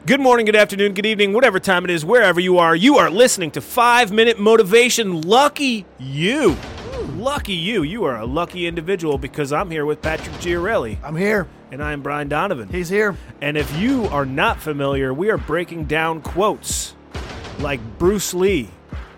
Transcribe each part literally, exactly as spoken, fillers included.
Good morning, good afternoon, good evening, whatever time it is, wherever you are, you are listening to five minute Motivation. Lucky you. Lucky you. You are a lucky individual because I'm here with Patrick Giorelli. I'm here. And I'm Brian Donovan. He's here. And if you are not familiar, we are breaking down quotes like Bruce Lee.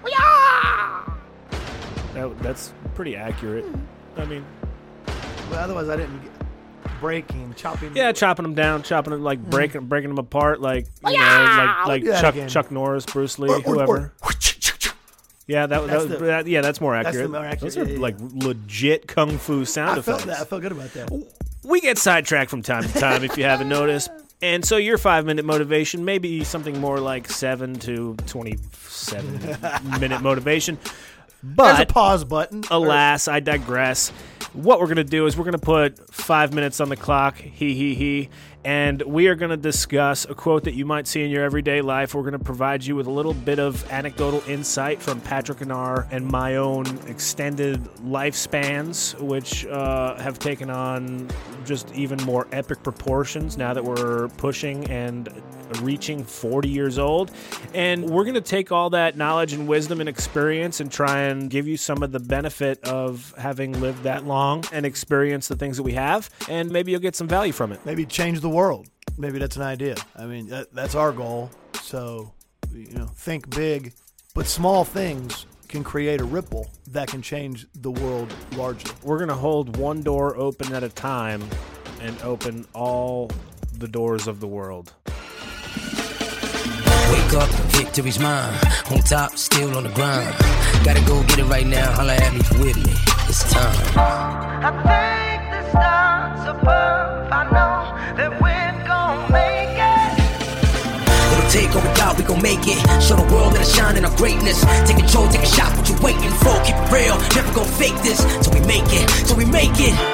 That, that's pretty accurate. I mean... Well, otherwise I didn't get breaking, chopping. Yeah, chopping them down, chopping them, like breaking, breaking them apart, like you know, like like Chuck Chuck Norris, Bruce Lee, Or- or- whoever. or- Yeah, that, that, That's was, the- that yeah, that's more that's the accurate. more accurate, Those are yeah, yeah, like legit kung fu sound I felt effects. that. I felt good about that. We get sidetracked from time to time, if you haven't noticed. And so your five-minute motivation may be something more like seven to twenty-seven minute motivation. But There's a pause button. alas, I digress. What we're going to do is we're going to put five minutes on the clock, he, he, he, and we are going to discuss a quote that you might see in your everyday life. We're going to provide you with a little bit of anecdotal insight from Patrick and our and my own extended lifespans, which uh, have taken on just even more epic proportions now that we're pushing and reaching forty years old. And we're going to take all that knowledge and wisdom and experience and try and give you some of the benefit of having lived that long and experience the things that we have, and maybe you'll get some value from it. Maybe change the world. Maybe that's an idea. I mean, that, that's our goal. So, you know, think big, but small things can create a ripple that can change the world largely. We're going to hold one door open at a time and open all the doors of the world. Wake up, victory's mine. On top, still on the grind. Gotta go get it right now. Holla at me with me. It's time. I think the stars above. I know that we're gonna make it. It'll take all we got, we gon' make it. Show the world that I shine in our greatness. Take control, take a shot, what you waiting for? Keep it real, never gon' fake this. Till we make it, till we make it.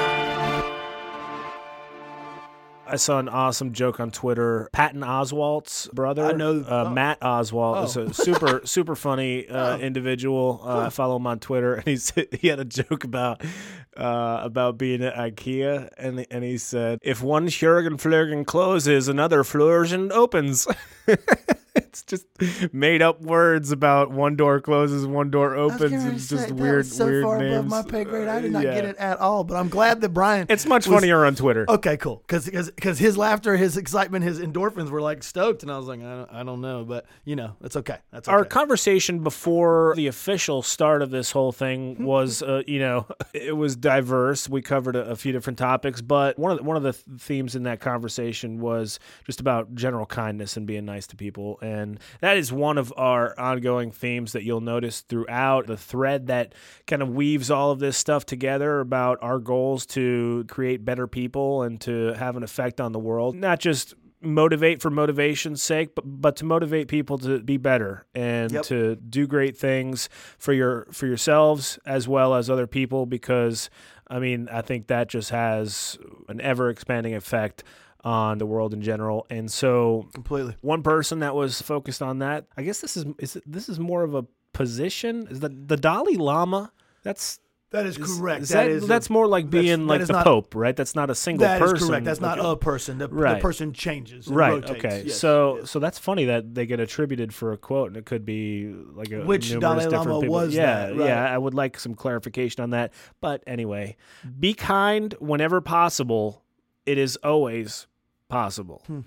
I saw an awesome joke on Twitter. Patton Oswalt's brother, I know- uh, oh. Matt Oswalt, is a super super funny uh, Oh. individual. Uh, I follow him on Twitter, and he's he had a joke about uh, about being at IKEA, and and he said, "If one Jurgen closes, another Flurgen opens." It's just made up words about one door closes, one door opens. It's just weird, so weird far names. above my pay grade. I did not Yeah. get it at all. But I'm glad that Brian. It's much was- funnier on Twitter. Okay, cool. Because because his laughter, his excitement, his endorphins were like stoked, and I was like, I don't, I don't know, but you know, it's okay. That's okay. Our conversation before the official start of this whole thing was, uh, you know, it was diverse. We covered a, a few different topics, but one of the, one of the th- themes in that conversation was just about general kindness and being nice to people, and that is one of our ongoing themes that you'll notice throughout the thread that kind of weaves all of this stuff together about our goals to create better people and to have an effect on the world, not just motivate for motivation's sake, but but to motivate people to be better and Yep. to do great things for your for yourselves as well as other people, because I mean I think that just has an ever expanding effect on the world in general. And so completely. one person that was focused on that, I guess this is is this is more of a position, is the the Dalai Lama. That's That is is- correct. is that that- is a- that's more like that's- being that like is the not- Pope, right? That's not a single That is person. correct. That's not Okay. a person. The, Right. the person changes. And Right. rotates. Okay. Yes, so yes. so that's funny that they get attributed for a quote, and it could be like a Which numerous Dalai different Lama people. was Yeah. that, right. Yeah. I would like some clarification on that. But anyway, be kind whenever possible. It is always possible. Hmm.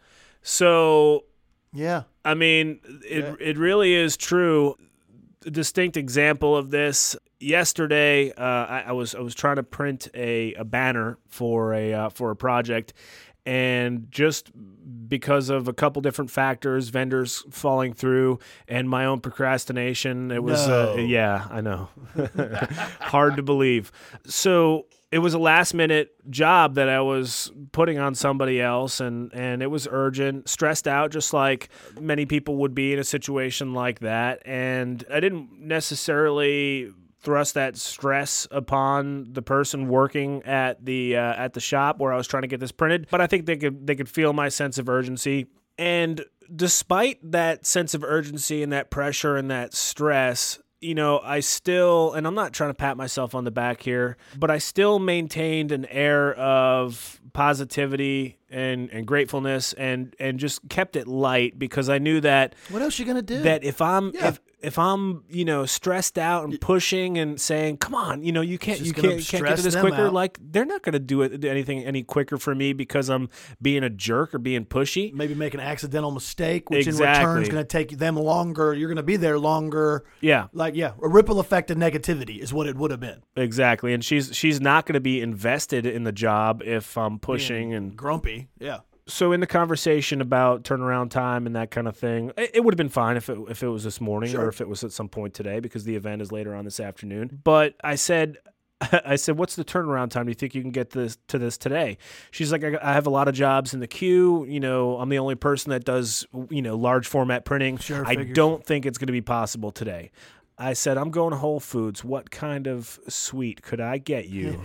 So yeah. I mean, it Yeah. it really is true. A distinct example of this. Yesterday, uh, I, I was I was trying to print a, a banner for a uh, for a project, and just because of a couple different factors, vendors falling through, and my own procrastination, it was uh, No. yeah, I know, hard to believe. So it was a last minute job that I was putting on somebody else, and, and it was urgent, stressed out, just like many people would be in a situation like that. And I didn't necessarily thrust that stress upon the person working at the uh, at the shop where I was trying to get this printed, but I think they could they could feel my sense of urgency. And despite that sense of urgency and that pressure and that stress, you know, I still, and I'm not trying to pat myself on the back here, but I still maintained an air of positivity and, and gratefulness and, and just kept it light because I knew that What else you gonna do? that if I'm Yeah. if if I'm, you know, stressed out and pushing and saying, "Come on, you know, you can't Just you gonna can't, can't get stress to this them quicker," out. like they're not going to do it anything any quicker for me because I'm being a jerk or being pushy. Maybe make an accidental mistake, which in Exactly. return is going to take them longer. You're going to be there longer. Yeah. Like, yeah, a ripple effect of negativity is what it would have been. Exactly. And she's she's not going to be invested in the job if I'm pushing and Grumpy. Yeah. so in the conversation about turnaround time and that kind of thing, it, it would have been fine if it if it was this morning Sure. or if it was at some point today because the event is later on this afternoon. But I said, I said, what's the turnaround time? Do you think you can get this to this today? She's like, I, I have a lot of jobs in the queue. You know, I'm the only person that does you know large format printing. Sure, I figures. don't think it's going to be possible today. I said, I'm going to Whole Foods. What kind of sweet could I get you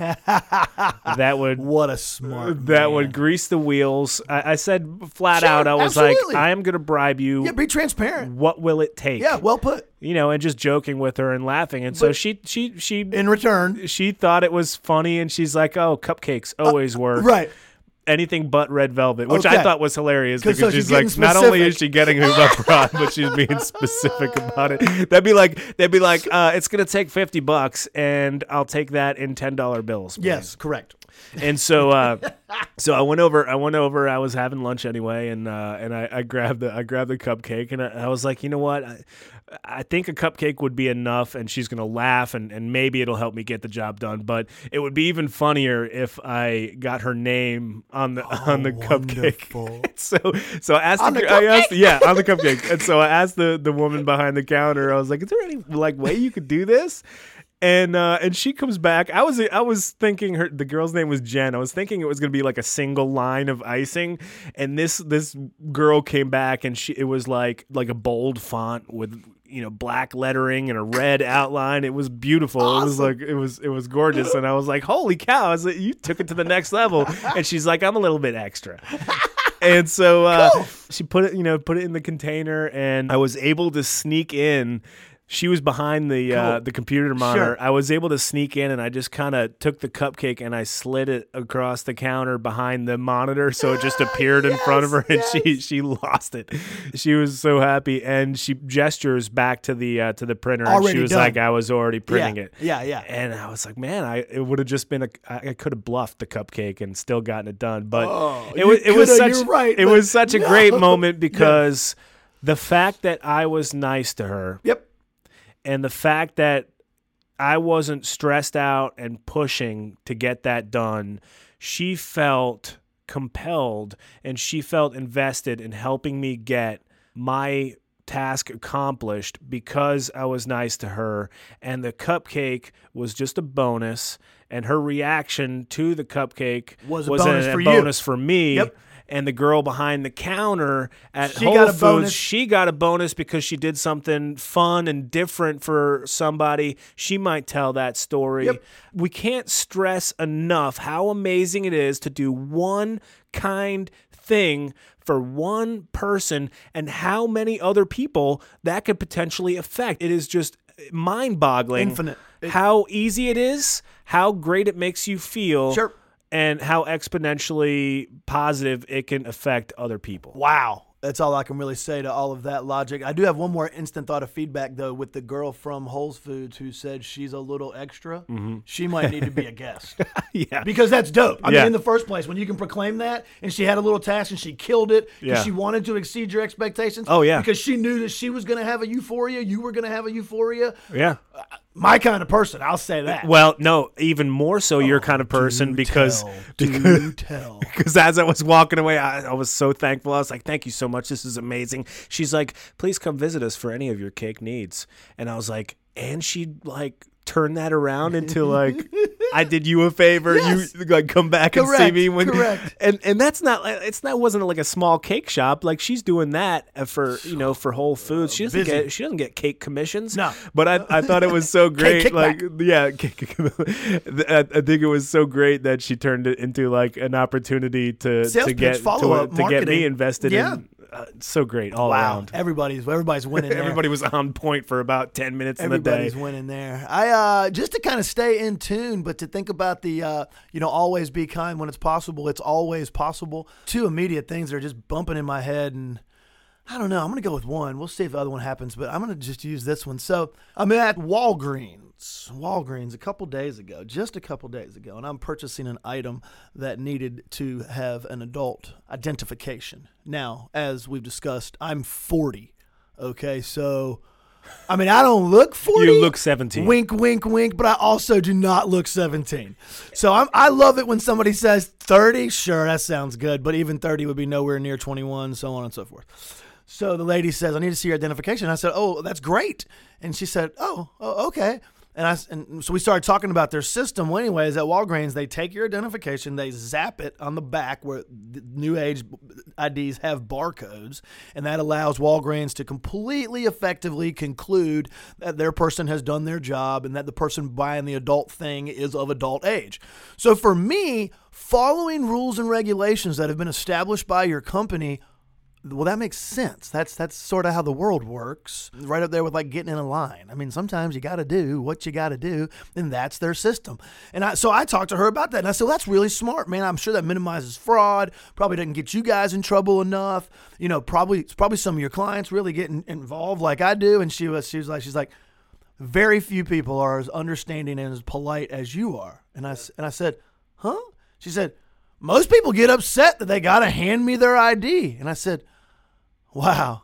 that would What a smart that man. would grease the wheels? I, I said flat Sure, out, I was absolutely. like, I am going to bribe you. Yeah, be transparent. What will it take? Yeah, well put. You know, and just joking with her and laughing. And so But- she she she In return, she thought it was funny, and she's like, "Oh, cupcakes always work. Uh, right. Anything but red velvet," which I Okay. thought was hilarious 'Cause because so she's she's like, getting not only is specific. she getting who got brought, but she's being specific about it. That'd be like, they'd be like, uh, "It's gonna take fifty bucks, and I'll take that in ten dollar bills." please." Yes, correct. And so, uh, so I went over. I went over. I was having lunch anyway, and uh, and I, I grabbed the I grabbed the cupcake, and I, I was like, you know what, I, I think a cupcake would be enough, and she's gonna laugh, and, and maybe it'll help me get the job done. But it would be even funnier if I got her name on the on the wonderful. cupcake. so so I asked On the, the I asked cupcake? yeah on the cupcake, and so I asked the the woman behind the counter. I was like, is there any like way you could do this? And uh, and she comes back. I was I was thinking her the girl's name was Jen. I was thinking it was gonna be like a single line of icing, and this this girl came back and she it was like like a bold font with you know black lettering and a red outline. It was beautiful. It was like it was it was gorgeous, and I was like, holy cow! I was like, you took it to the next level. And she's like, I'm a little bit extra. And so uh, she put it you know put it in the container, and I was able to sneak in. She was behind the uh, Cool. the computer monitor. Sure. I was able to sneak in, and I just kind of took the cupcake and I slid it across the counter behind the monitor, so it just appeared in front of her, and she she lost it. She was so happy, and she gestures back to the uh, to the printer, and Already she was done. like, "I was already printing yeah. it." Yeah, yeah. And I was like, man, I it would have just been a I, I could have bluffed the cupcake and still gotten it done, but Oh, it you was it was coulda, such you're right, it but was such a no. great moment because the fact that I was nice to her. Yep. And the fact that I wasn't stressed out and pushing to get that done, she felt compelled and she felt invested in helping me get my task accomplished because I was nice to her. And the cupcake was just a bonus. And her reaction to the cupcake Was a bonus a, for you. bonus for me. Yep. And the girl behind the counter at She Whole got a Foods, bonus. she got a bonus because she did something fun and different for somebody. She might tell that story. Yep. We can't stress enough how amazing it is to do one kind thing for one person and how many other people that could potentially affect. It is just mind-boggling Infinite. It- how easy it is, how great it makes you feel. Sure. And how exponentially positive it can affect other people. Wow. That's all I can really say to all of that logic. I do have one more instant thought of feedback, though, with the girl from Whole Foods who said she's a little extra. Mm-hmm. She might need to be a guest. Yeah. Because that's dope. I Yeah. mean, in the first place, when you can proclaim that, and she had a little task and she killed it because Yeah. she wanted to exceed your expectations. Oh, yeah. Because she knew that she was going to have a euphoria, you were going to have a euphoria. Yeah. My kind of person, I'll say that. Well, no, even more so your kind of person Do because tell, because do tell. because as I was walking away, I, I was so thankful. I was like, "Thank you so much. This is amazing." She's like, "Please come visit us for any of your cake needs." And I was like, and she like turned that around into like, I did you a favor. Yes. You like come back and see Correct, me when correct. and and that's not it's that wasn't like a small cake shop. Like she's doing that for you know for Whole Foods. She doesn't Busy. get she doesn't get cake commissions. No. But I I thought it was so great. Like kickback. yeah, I I think it was so great that she turned it into like an opportunity to Sales to pitch, get to, follow-up, to get me marketing. invested Yeah. in uh, so great all Wow, around. everybody's everybody's winning. There. Everybody was on point for about ten minutes in the day. Everybody's winning there. I uh, just to kind of stay in tune, but to think about the uh, you know, always be kind when it's possible. It's always possible. Two immediate things that are just bumping in my head, and I don't know. I'm gonna go with one. We'll see if the other one happens, but I'm gonna just use this one. So I'm at Walgreens. Walgreens a couple days ago, just a couple days ago, and I'm purchasing an item that needed to have an adult identification. Now, as we've discussed, I'm forty. Okay, so I mean, I don't look forty. You look seventeen. Wink, wink, wink. But I also do not look seventeen. So I'm, I love it when somebody says thirty. Sure, that sounds good. But even thirty would be nowhere near twenty-one, so on and so forth. So the lady says, I need to see your identification. I said, oh, that's great. And she said, oh, oh okay. And I and so we started talking about their system. Well, anyways, at Walgreens, they take your identification, they zap it on the back where the new age I Ds have barcodes, and that allows Walgreens to completely effectively conclude that their person has done their job and that the person buying the adult thing is of adult age. So for me, following rules and regulations that have been established by your company, well, that makes sense. That's that's sort of how the world works. Right up there with like getting in a line. I mean, sometimes you got to do what you got to do, and that's their system. And I, so I talked to her about that, and I said, well, that's really smart, man. I'm sure that minimizes fraud. Probably doesn't get you guys in trouble enough. You know, probably probably some of your clients really getting involved like I do. And she was she was like she's like, very few people are as understanding and as polite as you are. And I and I said, huh? She said, most people get upset that they got to hand me their I D. And I said, wow.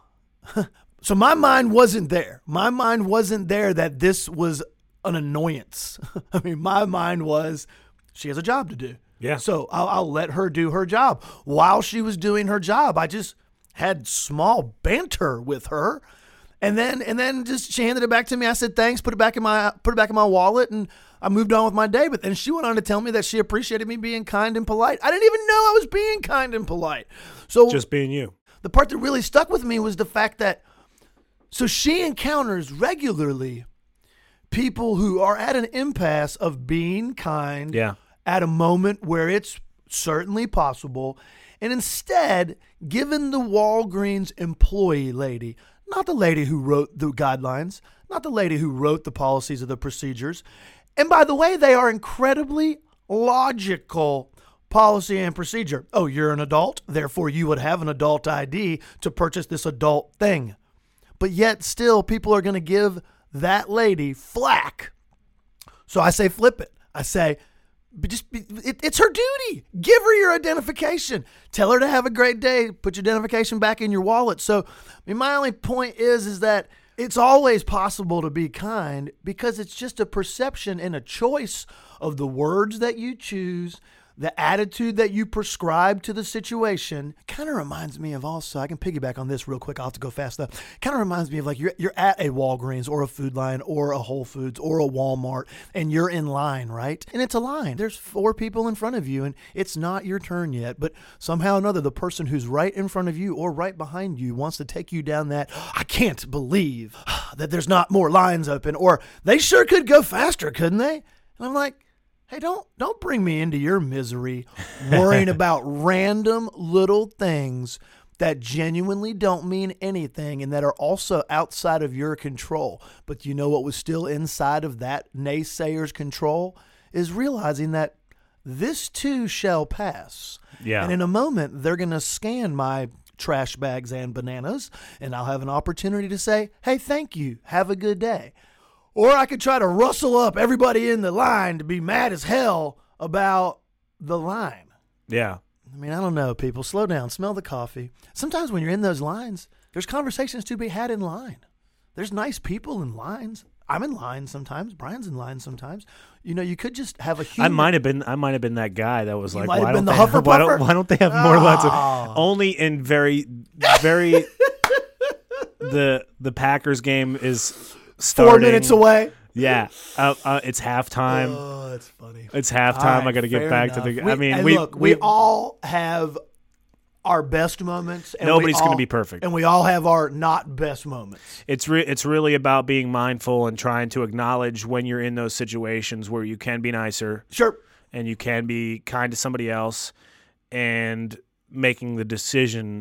So my mind wasn't there. My mind wasn't there that this was an annoyance. I mean, my mind was she has a job to do. Yeah. So I'll, I'll let her do her job. While she was doing her job, I just had small banter with her. And then and then just she handed it back to me. I said, thanks, put it back in my put it back in my wallet, and I moved on with my day. But then she went on to tell me that she appreciated me being kind and polite. I didn't even know I was being kind and polite. So just being you. The part that really stuck with me was the fact that, so she encounters regularly people who are at an impasse of being kind yeah. at a moment where it's certainly possible. And instead, given the Walgreens employee lady, not the lady who wrote the guidelines, not the lady who wrote the policies or the procedures. And by the way, they are incredibly logical policy and procedure. Oh, you're an adult, therefore you would have an adult I D to purchase this adult thing. But yet still people are going to give that lady flack. So I say flip it. I say, just it, it's her duty. Give her your identification. Tell her to have a great day. Put your identification back in your wallet. So I mean, my only point is, is that it's always possible to be kind because it's just a perception and a choice of the words that you choose, the attitude that you prescribe to the situation. Kind of reminds me of also, I can piggyback on this real quick. I'll have to go fast though. Kind of reminds me of like you're you're at a Walgreens or a Food Lion or a Whole Foods or a Walmart, and you're in line, right? And it's a line. There's four people in front of you, and it's not your turn yet. But somehow or another, the person who's right in front of you or right behind you wants to take you down that, I can't believe that there's not more lines open, or they sure could go faster, couldn't they? And I'm like, hey, don't don't bring me into your misery worrying about random little things that genuinely don't mean anything and that are also outside of your control. But you know what was still inside of that naysayer's control is realizing that this too shall pass. Yeah. And in a moment, they're going to scan my trash bags and bananas, and I'll have an opportunity to say, hey, thank you. Have a good day. Or I could try to rustle up everybody in the line to be mad as hell about the line. Yeah. I mean, I don't know, people. Slow down. Smell the coffee. Sometimes when you're in those lines, there's conversations to be had in line. There's nice people in lines. I'm in line sometimes. Brian's in line sometimes. You know, you could just have a human. I might have been. I might have been that guy that was You like, might have why been don't, the they have, why, don't, Hufflepuffer? why don't they have more lines? Of, Oh. only in very, very. the the Packers game is starting. Four minutes away. Yeah, uh, uh, it's halftime. Oh, that's funny. It's halftime. All right, I got to get fair back enough. to the. We- I mean, and we look, we, all have our best moments. And Nobody's we gonna all- be perfect. and we all have our not best moments. It's re- it's really about being mindful and trying to acknowledge when you're in those situations where you can be nicer Sure. and you can be kind to somebody else, and making the decision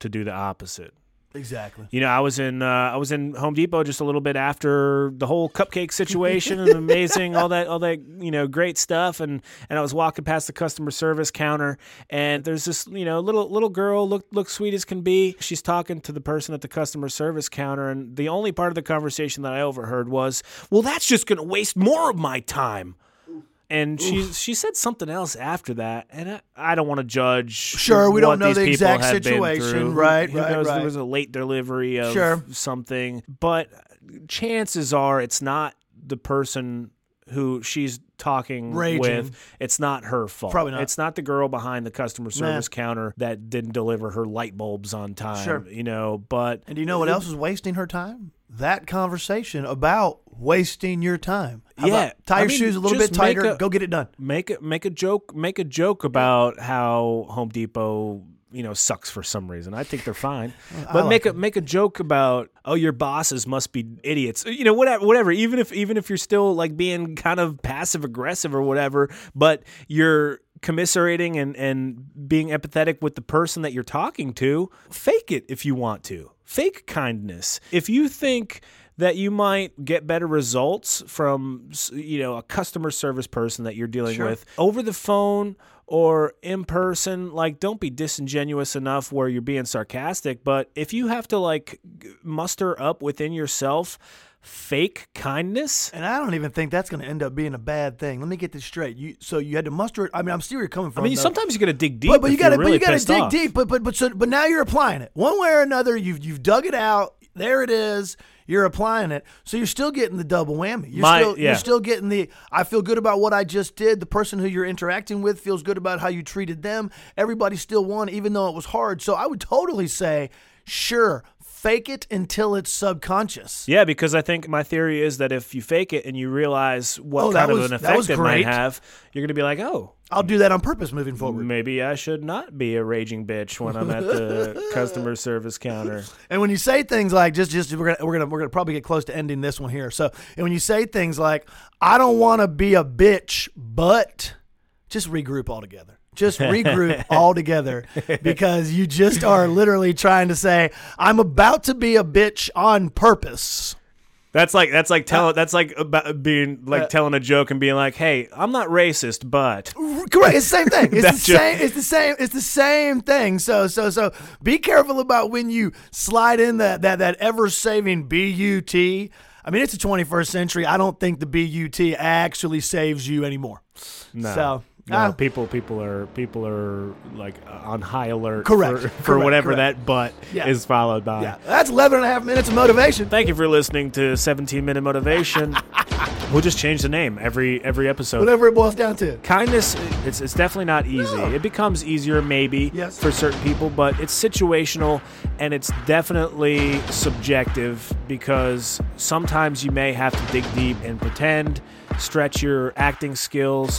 to do the opposite. Exactly. You know, I was in uh, I was in Home Depot just a little bit after the whole cupcake situation and amazing all that all that you know great stuff, and, and I was walking past the customer service counter, and there's this you know little little girl look look sweet as can be. She's talking to the person at the customer service counter, and the only part of the conversation that I overheard was, "Well, that's just going to waste more of my time." And she she said something else after that, and I, I don't want to judge. Sure, we what don't know these the people exact have been situation. through. Right, Who right, knows? right. There was a late delivery of Sure. something, but chances are it's not the person who she's talking Raging. with. It's not her fault. Probably not. It's not the girl behind the customer service counter that didn't deliver her light bulbs on time. Sure. You know, but And do you know what else is wasting her time? That conversation about wasting your time. How Yeah, about tie I your mean, shoes a little just bit tighter. make a- go get it done. Make a make a joke make a joke about how Home Depot you know sucks for some reason. I think they're fine, but like make a them. make a joke about oh your bosses must be idiots. You know whatever whatever. Even if even if you're still like being kind of passive aggressive or whatever, but you're commiserating and and being empathetic with the person that you're talking to. Fake it if you want to. Fake kindness. If you think that you might get better results from, you know, a customer service person that you're dealing Sure. with over the phone or in person, like, don't be disingenuous enough where you're being sarcastic. But if you have to, like, muster up within yourself fake kindness, And I don't even think that's going to end up being a bad thing. Let me get this straight. You so you had to muster it. I mean, I'm still where you're coming from. I mean, though. sometimes you got to dig deep. But, but you if you're got to really but you got to pissed dig off. deep. But but but so but now you're applying it one way or another. You've you've dug it out. There it is. You're applying it. So you're still getting the double whammy. You're My- still yeah. you're still getting the I feel good about what I just did. The person who you're interacting with feels good about how you treated them. Everybody still won, even though it was hard. So I would totally say, sure, fake it until it's subconscious. Yeah, because I think my theory is that if you fake it and you realize what Oh, that kind of was- an that was effect it might great. have, you're going to be like, oh, I'll do that on purpose moving forward. maybe I should not be a raging bitch when I'm at the customer service counter. And when you say things like just just we're gonna we're gonna we're gonna probably get close to ending this one here. So and when you say things like I don't want to be a bitch, but just regroup altogether. Just regroup altogether because you just are literally trying to say I'm about to be a bitch on purpose. That's like that's like telling that's like about being like Uh, telling a joke and being like, "Hey, I'm not racist, but." Correct. It's the same thing. It's the That joke. same. It's the same. It's the same thing. So so so be careful about when you slide in that that that ever saving B U T. I mean, it's the twenty-first century. I don't think the B U T actually saves you anymore. No. So No, uh, people people are people are like on high alert Correct. for, for Correct. whatever Correct. that but Yeah. is followed by. yeah, that's eleven and a half minutes of motivation. Thank you for listening to seventeen minute Motivation. We'll just change the name every every episode. Whatever it boils down to. Kindness, it's, it's definitely not easy. No. It becomes easier maybe Yes. for certain people, but it's situational and it's definitely subjective because sometimes you may have to dig deep and pretend, stretch your acting skills,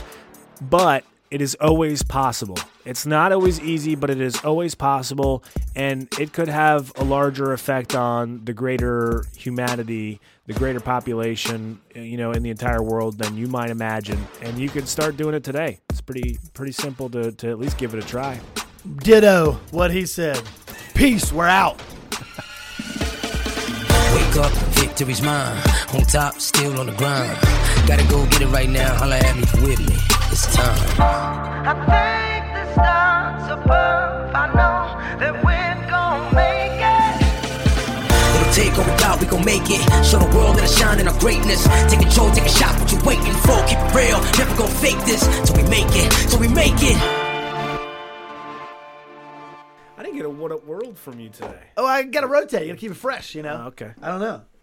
but it is always possible. It's not always easy, but it is always possible, and it could have a larger effect on the greater humanity, the greater population, you know, in the entire world than you might imagine. And you can start doing it today. It's pretty pretty simple to, to at least give it a try. Ditto what he said. Peace. We're out. Wake up, victory's mine. On top, still on the grind. Gotta go get it right now. Holla at me if you with me. It's time. I thank the stars above. I know that we're gonna make it. It'll take or without, we gon' make it. Show the world that I shine in our greatness. Take control, take a shot, what you waiting for? Keep it real, never gon' fake this. Till we make it, till we make it. I didn't get a what up world from you today. Oh, I got to rotate. You got to keep it fresh, you know? Oh, okay. I don't know.